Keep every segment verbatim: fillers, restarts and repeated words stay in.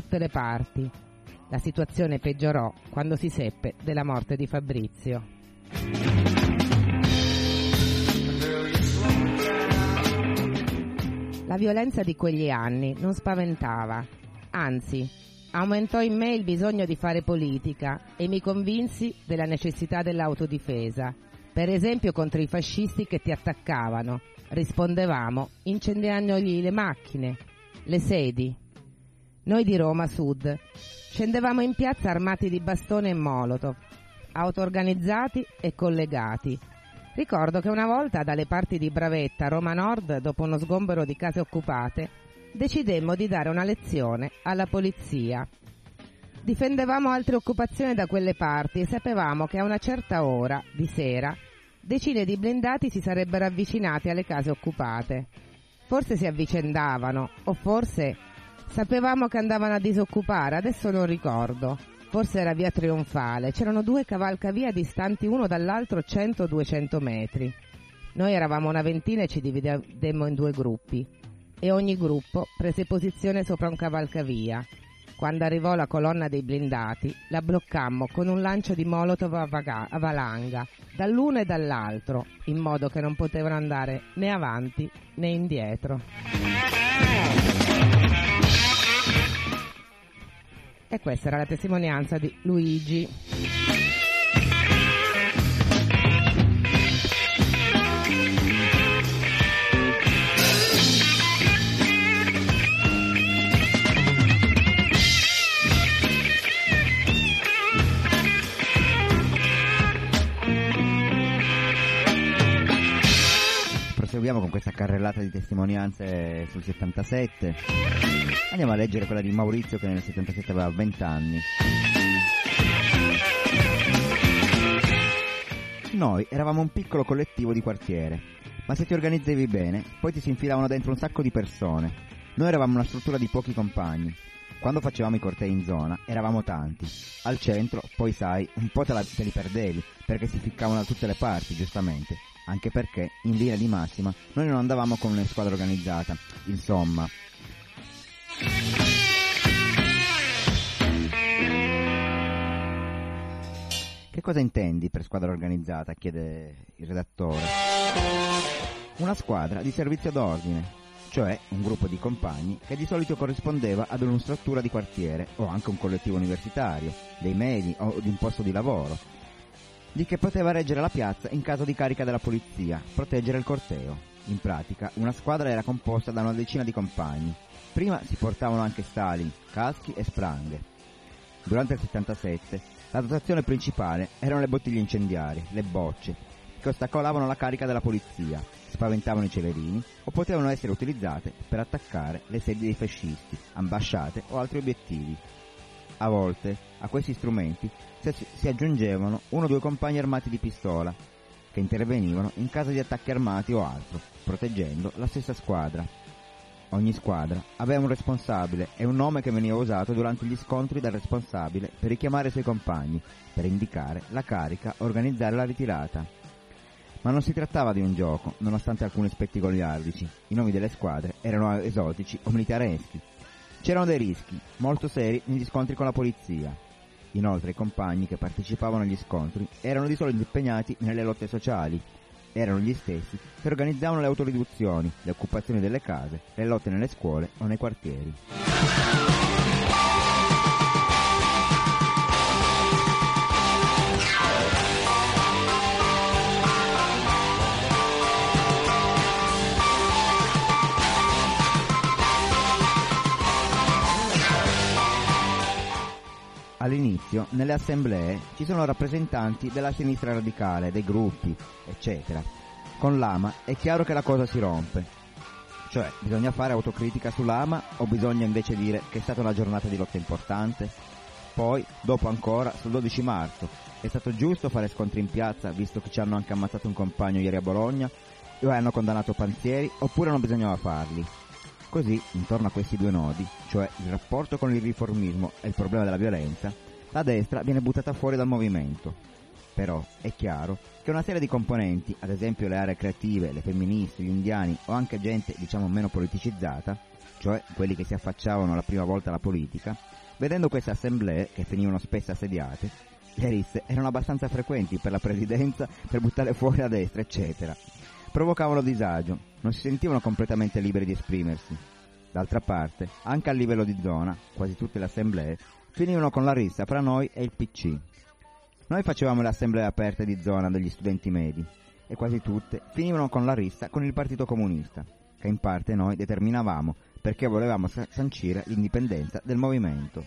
tutte le parti. La situazione peggiorò quando si seppe della morte di Fabrizio. La violenza di quegli anni non spaventava, anzi, aumentò in me il bisogno di fare politica e mi convinsi della necessità dell'autodifesa, per esempio contro i fascisti che ti attaccavano. Rispondevamo incendiandogli le macchine, le sedi. Noi di Roma Sud scendevamo in piazza armati di bastone e molotov, auto-organizzati e collegati. Ricordo che una volta dalle parti di Bravetta, Roma Nord, dopo uno sgombero di case occupate, decidemmo di dare una lezione alla polizia. Difendevamo altre occupazioni da quelle parti e sapevamo che a una certa ora, di sera, decine di blindati si sarebbero avvicinati alle case occupate. Forse si avvicendavano, o forse sapevamo che andavano a disoccupare, adesso non ricordo. Forse era via Trionfale, c'erano due cavalcavia distanti uno dall'altro cento duecento metri. Noi eravamo una ventina e ci dividemmo in due gruppi e ogni gruppo prese posizione sopra un cavalcavia. Quando arrivò la colonna dei blindati, la bloccammo con un lancio di molotov a, vaga- a valanga, dall'uno e dall'altro, in modo che non potevano andare né avanti né indietro. E questa era la testimonianza di Luigi. Proseguiamo con questa carrellata di testimonianze sul settantasette. Andiamo a leggere quella di Maurizio, che nel settantasette aveva venti anni. Noi eravamo un piccolo collettivo di quartiere, ma se ti organizzavi bene, poi ti si infilavano dentro un sacco di persone. Noi eravamo una struttura di pochi compagni. Quando facevamo i cortei in zona, eravamo tanti. Al centro, poi sai, un po' te, la, te li perdevi, perché si ficcavano da tutte le parti, giustamente. Anche perché, in linea di massima, noi non andavamo con una squadra organizzata. Insomma... Che cosa intendi per squadra organizzata? Chiede il redattore. Una squadra di servizio d'ordine, cioè un gruppo di compagni che di solito corrispondeva ad una struttura di quartiere o anche un collettivo universitario, dei medi o di un posto di lavoro, di che poteva reggere la piazza in caso di carica della polizia, proteggere il corteo. In pratica, una squadra era composta da una decina di compagni. Prima si portavano anche stali, caschi e spranghe. Durante il settantasette, la dotazione principale erano le bottiglie incendiarie, le bocce, che ostacolavano la carica della polizia, spaventavano i celerini o potevano essere utilizzate per attaccare le sedi dei fascisti, ambasciate o altri obiettivi. A volte, a questi strumenti si aggiungevano uno o due compagni armati di pistola, che intervenivano in caso di attacchi armati o altro, proteggendo la stessa squadra. Ogni squadra aveva un responsabile e un nome che veniva usato durante gli scontri dal responsabile per richiamare i suoi compagni, per indicare la carica, organizzare la ritirata. Ma non si trattava di un gioco, nonostante alcuni aspetti goliardici. I nomi delle squadre erano esotici o militareschi. C'erano dei rischi, molto seri, negli scontri con la polizia. Inoltre i compagni che partecipavano agli scontri erano di solito impegnati nelle lotte sociali. Erano gli stessi che organizzavano le autoriduzioni, le occupazioni delle case, le lotte nelle scuole o nei quartieri. All'inizio, nelle assemblee, ci sono rappresentanti della sinistra radicale, dei gruppi, eccetera. Con l'A M A è chiaro che la cosa si rompe. Cioè, bisogna fare autocritica sull'A M A o bisogna invece dire che è stata una giornata di lotta importante? Poi, dopo ancora, sul dodici marzo, è stato giusto fare scontri in piazza, visto che ci hanno anche ammazzato un compagno ieri a Bologna, o hanno condannato Panzieri, oppure non bisognava farli? Così, intorno a questi due nodi, cioè il rapporto con il riformismo e il problema della violenza, la destra viene buttata fuori dal movimento. Però è chiaro che una serie di componenti, ad esempio le aree creative, le femministe, gli indiani o anche gente diciamo meno politicizzata, cioè quelli che si affacciavano la prima volta alla politica, vedendo queste assemblee, che finivano spesso assediate, le risse erano abbastanza frequenti per la presidenza, per buttare fuori a destra, eccetera. Provocavano disagio, non si sentivano completamente liberi di esprimersi. D'altra parte, anche a livello di zona, quasi tutte le assemblee finivano con la rissa fra noi e il P C. Noi facevamo le assemblee aperte di zona degli studenti medi e quasi tutte finivano con la rissa con il Partito Comunista, che in parte noi determinavamo perché volevamo sancire l'indipendenza del movimento.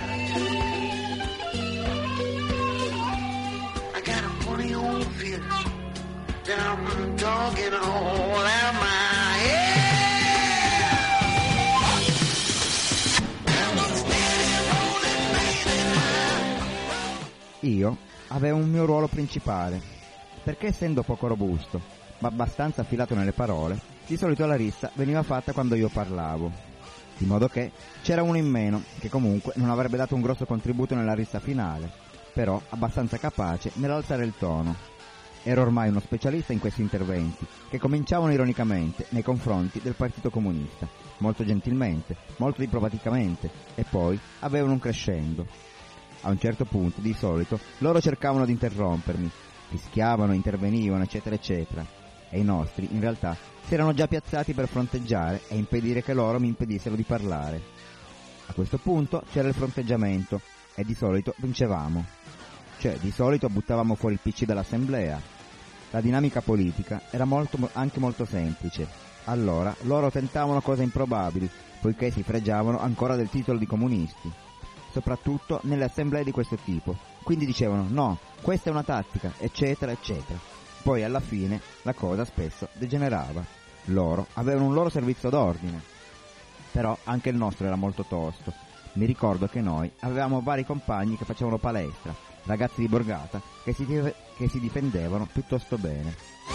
Io avevo un mio ruolo principale, perché essendo poco robusto, ma abbastanza affilato nelle parole, di solito la rissa veniva fatta quando io parlavo, di modo che c'era uno in meno, che comunque non avrebbe dato un grosso contributo nella rissa finale, però abbastanza capace nell'alzare il tono. Ero ormai uno specialista in questi interventi, che cominciavano ironicamente nei confronti del Partito Comunista, molto gentilmente, molto diplomaticamente, e poi avevano un crescendo. A un certo punto, di solito, loro cercavano di interrompermi, fischiavano, intervenivano, eccetera, eccetera, e i nostri, in realtà, si erano già piazzati per fronteggiare e impedire che loro mi impedissero di parlare. A questo punto c'era il fronteggiamento, e di solito vincevamo. Cioè, di solito buttavamo fuori il P C dall'assemblea. La dinamica politica era molto, anche molto semplice. Allora, loro tentavano cose improbabili, poiché si fregiavano ancora del titolo di comunisti, soprattutto nelle assemblee di questo tipo. Quindi dicevano, no, questa è una tattica, eccetera, eccetera. Poi alla fine la cosa spesso degenerava. Loro avevano un loro servizio d'ordine. Però anche il nostro era molto tosto. Mi ricordo che noi avevamo vari compagni che facevano palestra, ragazzi di borgata, che si, che si difendevano piuttosto bene.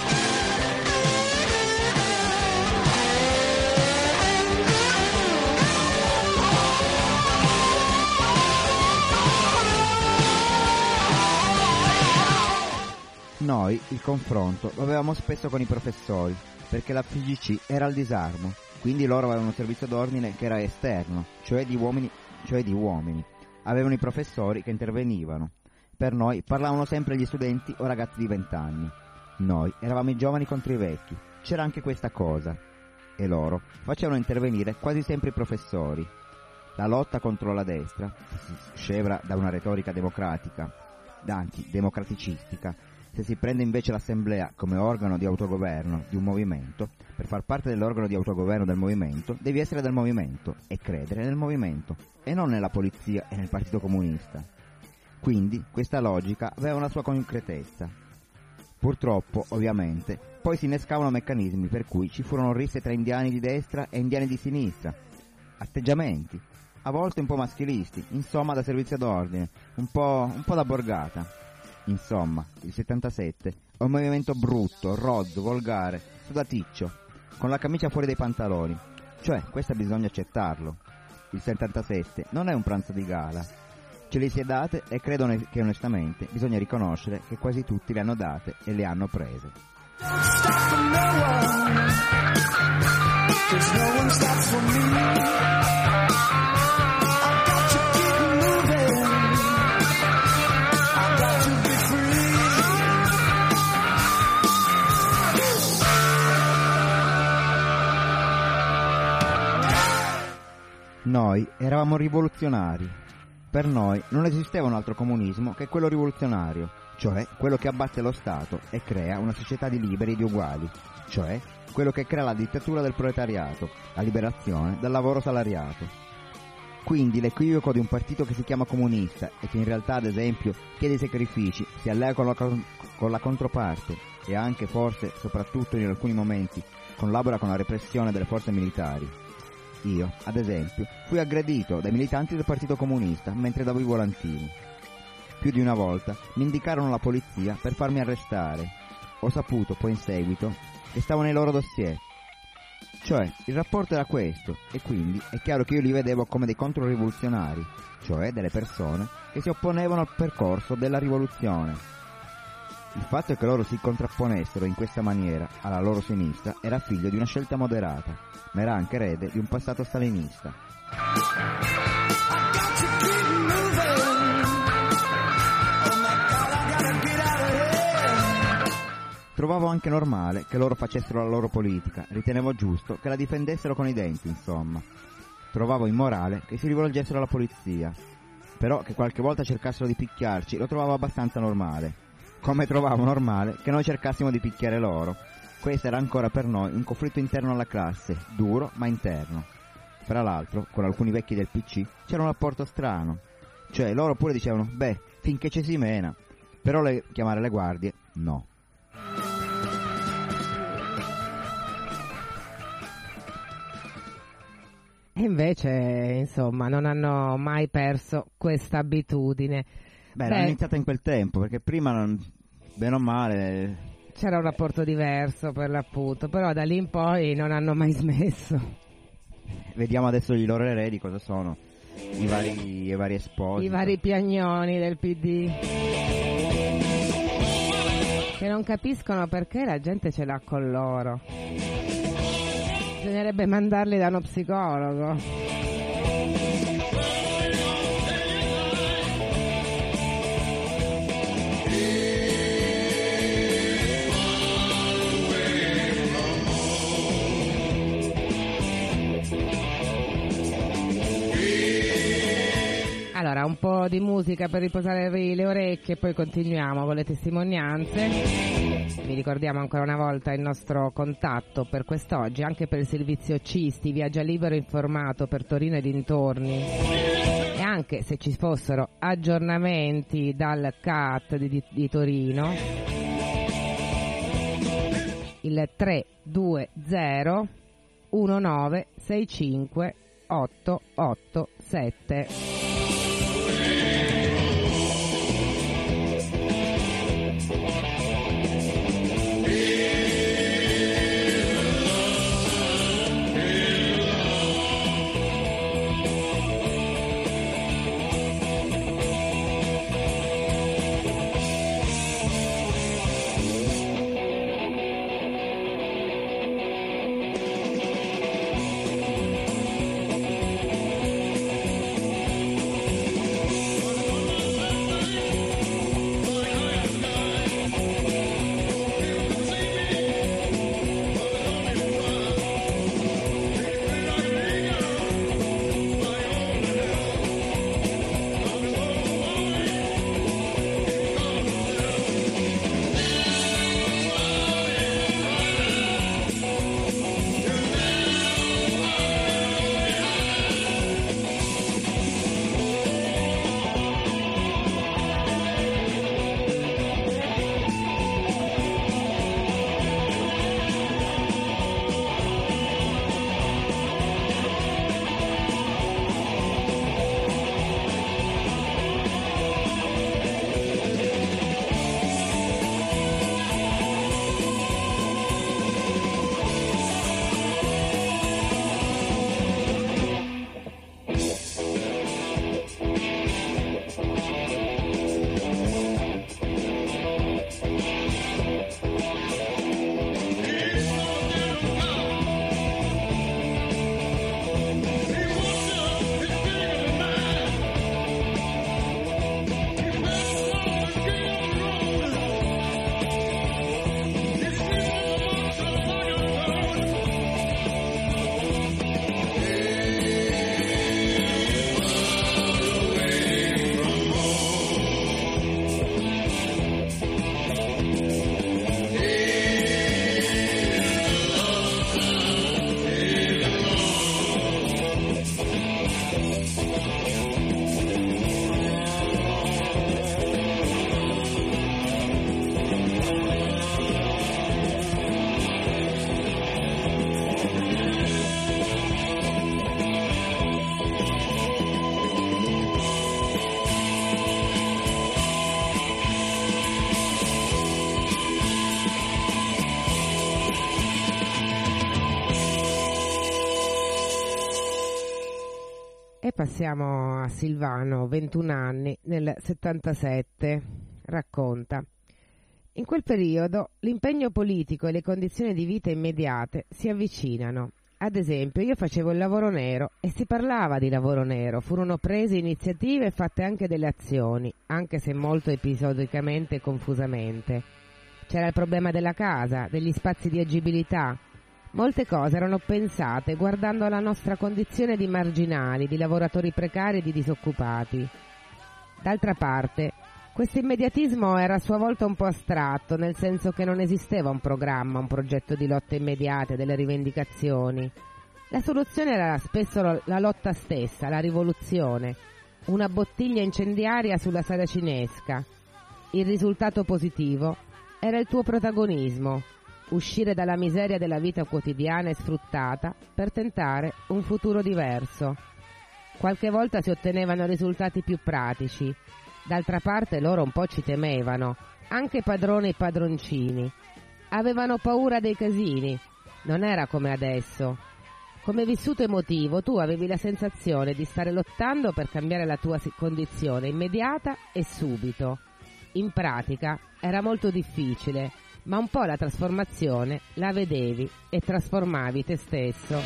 Noi il confronto lo avevamo spesso con i professori, perché la F G C era al disarmo, quindi loro avevano un servizio d'ordine che era esterno, cioè di uomini, cioè di uomini. Avevano i professori che intervenivano. Per noi parlavano sempre gli studenti o ragazzi di vent'anni. Noi eravamo i giovani contro i vecchi, c'era anche questa cosa. E loro facevano intervenire quasi sempre i professori. La lotta contro la destra, scevra da una retorica democratica, anzi democraticistica, se si prende invece l'assemblea come organo di autogoverno di un movimento, per far parte dell'organo di autogoverno del movimento, devi essere del movimento e credere nel movimento, e non nella polizia e nel Partito Comunista. Quindi questa logica aveva una sua concretezza. Purtroppo, ovviamente, poi si innescavano meccanismi per cui ci furono risse tra indiani di destra e indiani di sinistra, atteggiamenti, a volte un po' maschilisti, insomma da servizio d'ordine, un po', un po' da borgata. Insomma, il settantasette è un movimento brutto, rozzo, volgare, sudaticcio, con la camicia fuori dai pantaloni. Cioè, questo bisogna accettarlo. Il settantasette non è un pranzo di gala. Ce le si è date e credo che onestamente bisogna riconoscere che quasi tutti le hanno date e le hanno prese. Noi eravamo rivoluzionari. Per noi non esisteva un altro comunismo che quello rivoluzionario, cioè quello che abbatte lo Stato e crea una società di liberi e di uguali, cioè quello che crea la dittatura del proletariato, la liberazione dal lavoro salariato. Quindi l'equivoco di un partito che si chiama comunista e che in realtà, ad esempio, chiede i sacrifici, si allea con la, con la controparte e anche, forse, soprattutto in alcuni momenti, collabora con la repressione delle forze militari. Io, ad esempio, fui aggredito dai militanti del Partito Comunista mentre davo i volantini. Più di una volta mi indicarono la polizia per farmi arrestare. Ho saputo poi in seguito che stavo nei loro dossier. Cioè, il rapporto era questo, e quindi è chiaro che io li vedevo come dei controrivoluzionari, cioè delle persone che si opponevano al percorso della rivoluzione. Il fatto che loro si contrapponessero in questa maniera alla loro sinistra era figlio di una scelta moderata, ma era anche erede di un passato stalinista. Trovavo anche normale che loro facessero la loro politica, ritenevo giusto che la difendessero con i denti, insomma. Trovavo immorale che si rivolgessero alla polizia, però che qualche volta cercassero di picchiarci lo trovavo abbastanza normale. Come trovavo normale che noi cercassimo di picchiare loro. Questo era ancora per noi un conflitto interno alla classe, duro ma interno. Fra l'altro, con alcuni vecchi del P C c'era un rapporto strano. Cioè, loro pure dicevano, beh, finché ci si mena. Però le, chiamare le guardie, no. E invece, insomma, non hanno mai perso questa abitudine. Beh, era iniziata in quel tempo, perché prima, non, bene o male, c'era un rapporto diverso per l'appunto, però da lì in poi non hanno mai smesso. Vediamo adesso i loro eredi cosa sono, i vari, i vari esposti. I vari piagnoni del P D. Che non capiscono perché la gente ce l'ha con loro. Bisognerebbe mandarli da uno psicologo. Allora, un po' di musica per riposare le orecchie e poi continuiamo con le testimonianze. Vi ricordiamo ancora una volta il nostro contatto per quest'oggi, anche per il servizio Cisti, viaggia libero informato per Torino e dintorni. E anche se ci fossero aggiornamenti dal C A T di, di Torino, il tre due zero uno nove sei cinque otto otto sette. E passiamo a Silvano, ventuno anni, nel settantasette, racconta. In quel periodo l'impegno politico e le condizioni di vita immediate si avvicinano. Ad esempio, io facevo il lavoro nero e si parlava di lavoro nero, furono prese iniziative e fatte anche delle azioni, anche se molto episodicamente e confusamente. C'era il problema della casa, degli spazi di agibilità. Molte cose erano pensate guardando alla nostra condizione di marginali, di lavoratori precari e di disoccupati. D'altra parte, questo immediatismo era a sua volta un po' astratto, nel senso che non esisteva un programma, un progetto di lotte immediate, delle rivendicazioni. La soluzione era spesso la lotta stessa, la rivoluzione, una bottiglia incendiaria sulla saracinesca. Il risultato positivo era il tuo protagonismo, uscire dalla miseria della vita quotidiana e sfruttata per tentare un futuro diverso. Qualche volta si ottenevano risultati più pratici. D'altra parte loro un po' ci temevano, anche padroni e padroncini. Avevano paura dei casini, non era come adesso. Come vissuto emotivo tu avevi la sensazione di stare lottando per cambiare la tua condizione immediata e subito. In pratica era molto difficile, ma un po' la trasformazione la vedevi e trasformavi te stesso.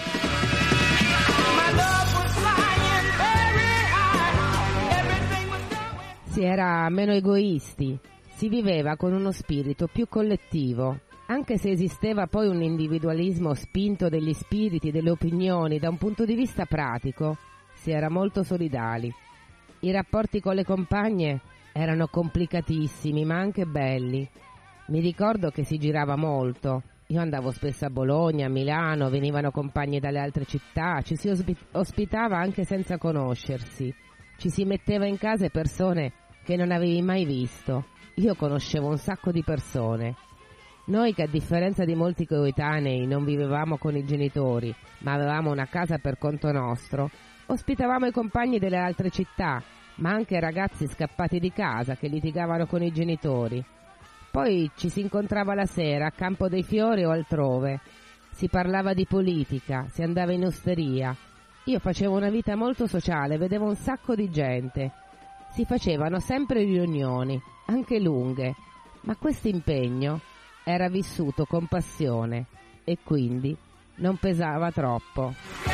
Si era meno egoisti, si viveva con uno spirito più collettivo, anche se esisteva poi un individualismo spinto degli spiriti, delle opinioni, da un punto di vista pratico, si era molto solidali. I rapporti con le compagne erano complicatissimi, ma anche belli. Mi ricordo che si girava molto. Io andavo spesso a Bologna, a Milano, venivano compagni dalle altre città, ci si ospi- ospitava anche senza conoscersi. Ci si metteva in casa persone che non avevi mai visto. Io conoscevo un sacco di persone. Noi che a differenza di molti coetanei non vivevamo con i genitori, ma avevamo una casa per conto nostro, ospitavamo i compagni delle altre città, ma anche ragazzi scappati di casa che litigavano con i genitori. Poi ci si incontrava la sera a Campo dei Fiori o altrove. Si parlava di politica, si andava in osteria. Io facevo una vita molto sociale, vedevo un sacco di gente. Si facevano sempre riunioni, anche lunghe, ma questo impegno era vissuto con passione e quindi non pesava troppo.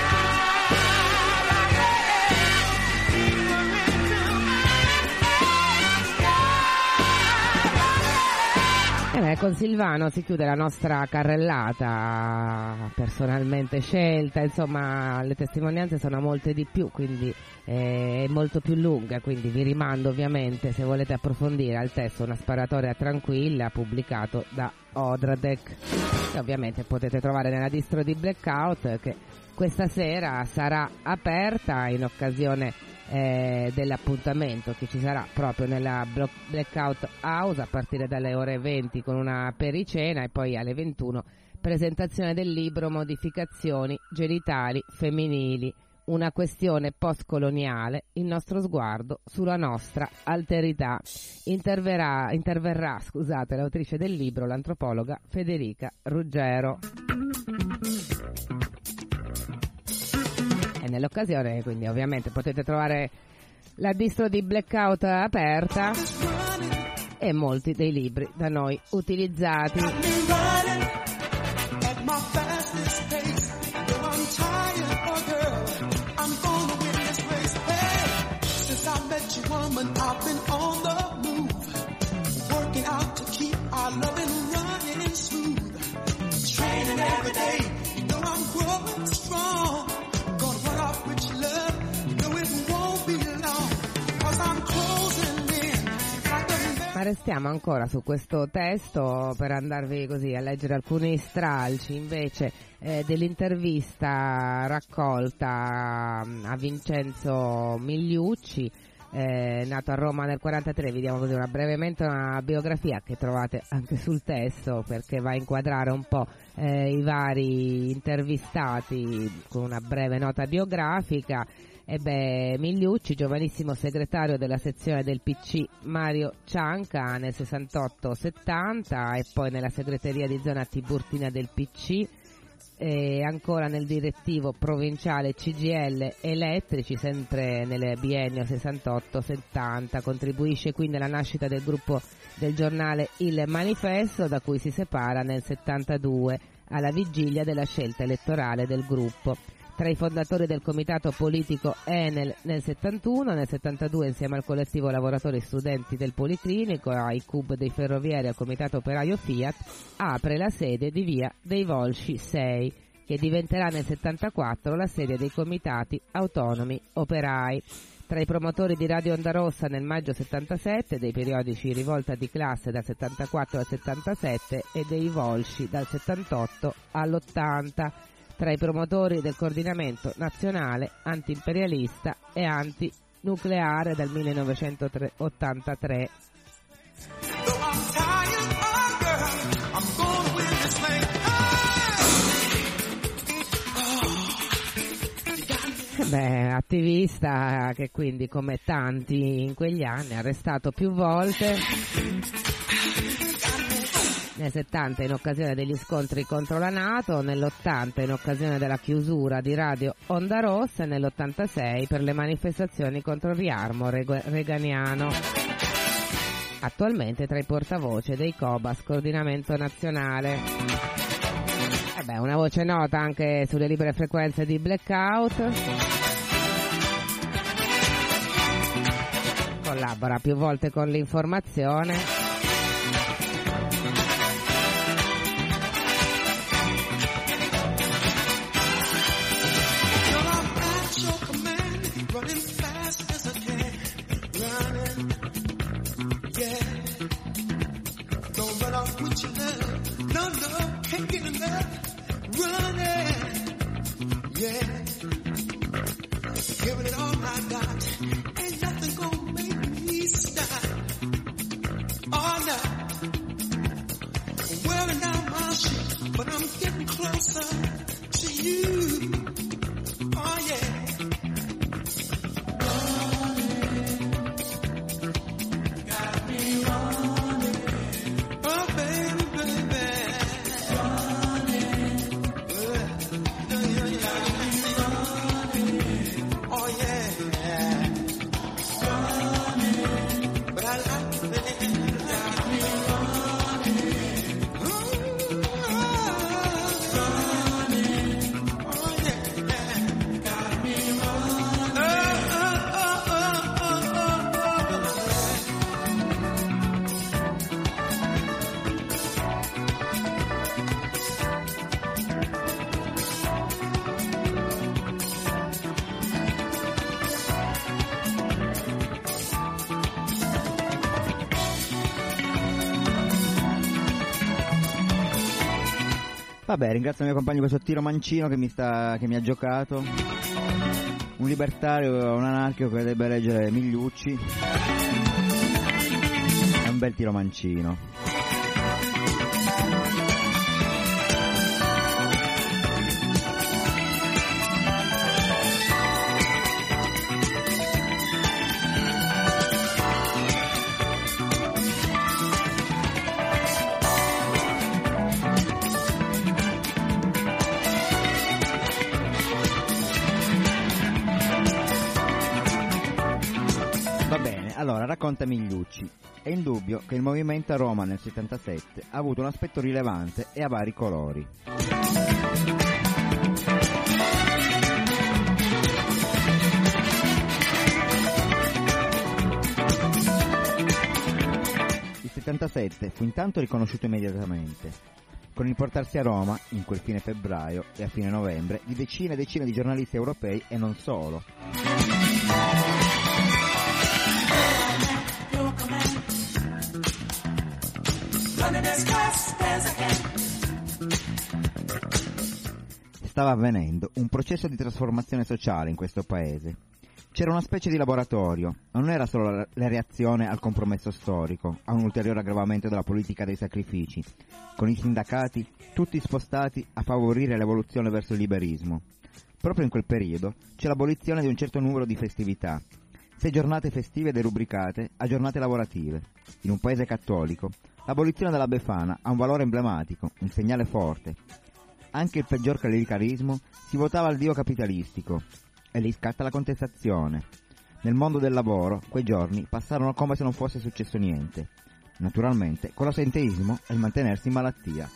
E beh, con Silvano si chiude la nostra carrellata personalmente scelta, insomma le testimonianze sono molte di più, quindi eh, è molto più lunga, quindi vi rimando ovviamente, se volete approfondire, al testo Una sparatoria tranquilla, pubblicato da Odradek, che ovviamente potete trovare nella distro di Blackout, che questa sera sarà aperta in occasione Eh, dell'appuntamento che ci sarà proprio nella Blackout House a partire dalle ore venti con una pericena e poi alle ventuno presentazione del libro Modificazioni genitali femminili, una questione postcoloniale, il nostro sguardo sulla nostra alterità. Interverrà, interverrà scusate, l'autrice del libro, l'antropologa Federica Ruggero. E nell'occasione, quindi ovviamente potete trovare la distro di Blackout aperta e molti dei libri da noi utilizzati. Ma restiamo ancora su questo testo per andarvi così a leggere alcuni stralci invece eh, dell'intervista raccolta a Vincenzo Migliucci, eh, nato a Roma nel quarantatré. Vi diamo così una brevemente una biografia che trovate anche sul testo, perché va a inquadrare un po' eh, i vari intervistati con una breve nota biografica. E beh, Migliucci, giovanissimo segretario della sezione del P C Mario Cianca nel sessantotto settanta e poi nella segreteria di zona Tiburtina del P C, e ancora nel direttivo provinciale C G I L Elettrici, sempre nel biennio sessantotto settanta. Contribuisce quindi alla nascita del gruppo del giornale Il Manifesto, da cui si separa nel settantadue, alla vigilia della scelta elettorale del gruppo. Tra i fondatori del comitato politico Enel nel settantuno, nel settantadue insieme al collettivo lavoratori studenti del Policlinico, ai C U B dei ferroviari e al comitato operaio Fiat, apre la sede di via dei Volsci sei, che diventerà nel settantaquattro la sede dei comitati autonomi operai. Tra i promotori di Radio Onda Rossa nel maggio settantasette, dei periodici Rivolta di Classe dal settantaquattro al settantasette e dei Volsci dal settantotto all'ottanta. Tra i promotori del coordinamento nazionale antiimperialista e antinucleare dal millenovecentottantatré. Beh, attivista che quindi, come tanti in quegli anni, è arrestato più volte. Nel settanta in occasione degli scontri contro la NATO, nell'ottanta in occasione della chiusura di Radio Onda Rossa e nell'ottantasei per le manifestazioni contro il riarmo reganiano. Attualmente tra i portavoce dei Cobas Coordinamento Nazionale. Eh beh, una voce nota anche sulle libere frequenze di Blackout. Collabora più volte con l'informazione. Vabbè, ringrazio il mio compagno questo tiro mancino che mi sta che mi ha giocato. Un libertario, un anarchico che debba leggere Migliucci. È un bel tiro mancino. Allora, racconta Migliucci. È indubbio che il movimento a Roma nel settantasette ha avuto un aspetto rilevante e a vari colori. Il settantasette fu intanto riconosciuto immediatamente, con il portarsi a Roma, in quel fine febbraio e a fine novembre, di decine e decine di giornalisti europei e non solo. Stava avvenendo un processo di trasformazione sociale in questo paese. C'era una specie di laboratorio, non era solo la, la reazione al compromesso storico, a un ulteriore aggravamento della politica dei sacrifici, con i sindacati tutti spostati a favorire l'evoluzione verso il liberismo. Proprio in quel periodo c'è l'abolizione di un certo numero di festività, sei giornate festive derubricate a giornate lavorative. In un paese cattolico, l'abolizione della Befana ha un valore emblematico, un segnale forte. anche il peggior clericalismo, si votava al dio capitalistico e lì scatta la contestazione. Nel mondo del lavoro quei giorni passarono come se non fosse successo niente, naturalmente con l'assenteismo e il mantenersi in malattia.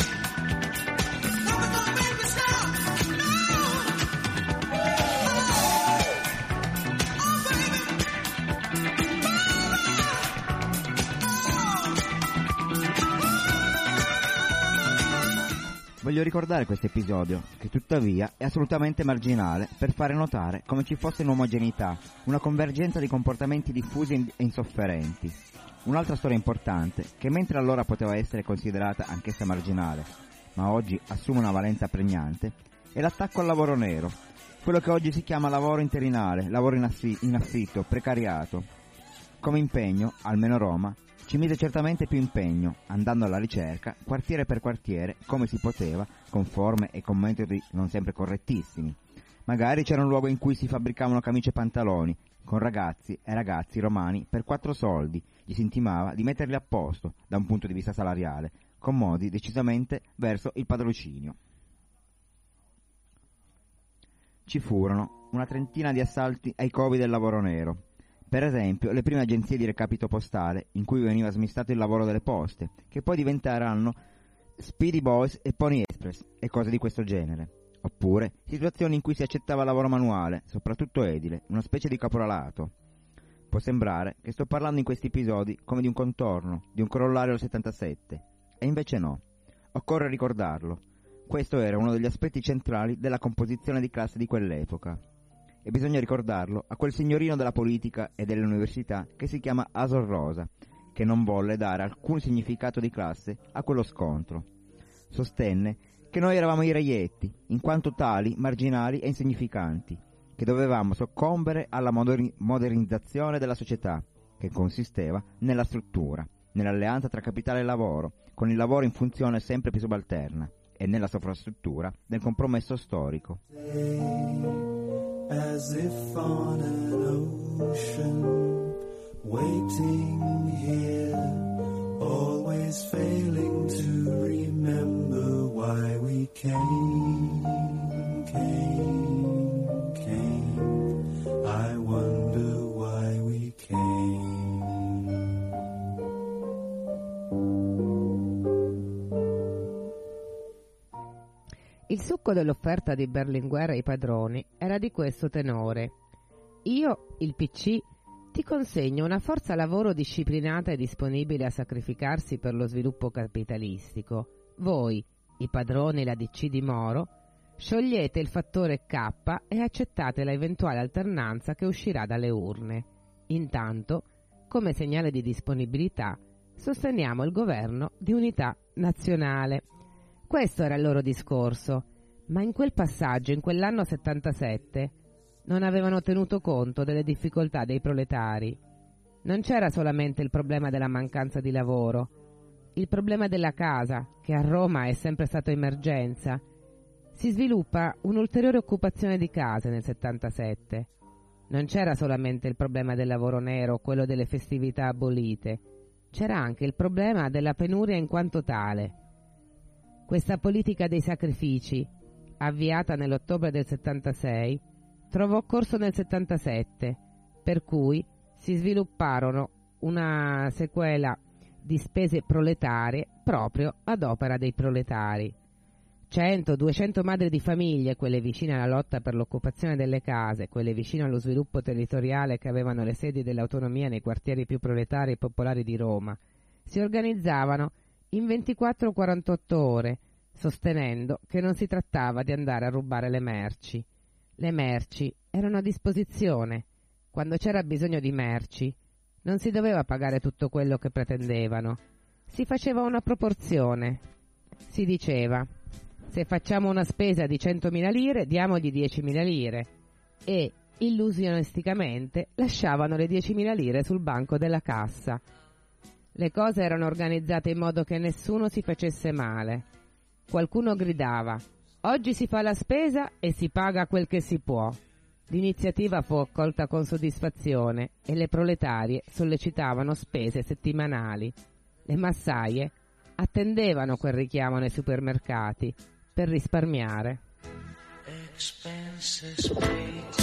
Voglio ricordare questo episodio, che tuttavia è assolutamente marginale, per fare notare come ci fosse un'omogeneità, una convergenza di comportamenti diffusi e insofferenti. Un'altra storia importante, che mentre allora poteva essere considerata anch'essa marginale, ma oggi assume una valenza pregnante, è l'attacco al lavoro nero, quello che oggi si chiama lavoro interinale, lavoro in, assi- in affitto, precariato. Come impegno, almeno Roma, ci mise certamente più impegno, andando alla ricerca, quartiere per quartiere, come si poteva, con forme e con metodi non sempre correttissimi. Magari c'era un luogo in cui si fabbricavano camicie e pantaloni, con ragazzi e ragazzi romani per quattro soldi, gli si intimava di metterli a posto, da un punto di vista salariale, con modi decisamente verso il patrocinio. Ci furono una trentina di assalti ai covi del lavoro nero. Per esempio, le prime agenzie di recapito postale, in cui veniva smistato il lavoro delle poste, che poi diventeranno Speedy Boys e Pony Express e cose di questo genere. Oppure situazioni in cui si accettava lavoro manuale, soprattutto edile, una specie di caporalato. Può sembrare che sto parlando in questi episodi come di un contorno, di un corollario del settantasette, e invece no. Occorre ricordarlo. Questo era uno degli aspetti centrali della composizione di classe di quell'epoca. E bisogna ricordarlo a quel signorino della politica e delle università che si chiama Asor Rosa, che non volle dare alcun significato di classe a quello scontro. Sostenne che noi eravamo i reietti, in quanto tali marginali e insignificanti, che dovevamo soccombere alla moderni- modernizzazione della società, che consisteva nella struttura, nell'alleanza tra capitale e lavoro, con il lavoro in funzione sempre più subalterna, e nella sovrastruttura del compromesso storico. As if on an ocean, waiting here, always failing to remember why we came, came, came. I wonder why we came. Il succo dell'offerta di Berlinguer ai padroni era di questo tenore. Io, il P C, ti consegno una forza lavoro disciplinata e disponibile a sacrificarsi per lo sviluppo capitalistico. Voi, i padroni, la D C di Moro, sciogliete il fattore K e accettate la eventuale alternanza che uscirà dalle urne. Intanto, come segnale di disponibilità, sosteniamo il governo di unità nazionale. Questo era il loro discorso, ma in quel passaggio, in quell'anno settantasette, non avevano tenuto conto delle difficoltà dei proletari. Non c'era solamente il problema della mancanza di lavoro, il problema della casa, che a Roma è sempre stato emergenza. Si sviluppa un'ulteriore occupazione di case nel settantasette. Non c'era solamente il problema del lavoro nero, quello delle festività abolite, c'era anche il problema della penuria in quanto tale. Questa politica dei sacrifici, avviata nell'ottobre del settantasei, trovò corso nel settantasette, per cui si svilupparono una sequela di spese proletarie proprio ad opera dei proletari. cento duecento madri di famiglie, quelle vicine alla lotta per l'occupazione delle case, quelle vicine allo sviluppo territoriale che avevano le sedi dell'autonomia nei quartieri più proletari e popolari di Roma, si organizzavano in ventiquattro quarantotto ore, sostenendo che non si trattava di andare a rubare le merci. Le merci erano a disposizione. Quando c'era bisogno di merci, non si doveva pagare tutto quello che pretendevano. Si faceva una proporzione. Si diceva: se facciamo una spesa di centomila lire, diamogli diecimila lire. E, illusionisticamente, lasciavano le diecimila lire sul banco della cassa. Le cose erano organizzate in modo che nessuno si facesse male. Qualcuno gridava: oggi si fa la spesa e si paga quel che si può. L'iniziativa fu accolta con soddisfazione e le proletarie sollecitavano spese settimanali. Le massaie attendevano quel richiamo nei supermercati, per risparmiare. Expenses paid.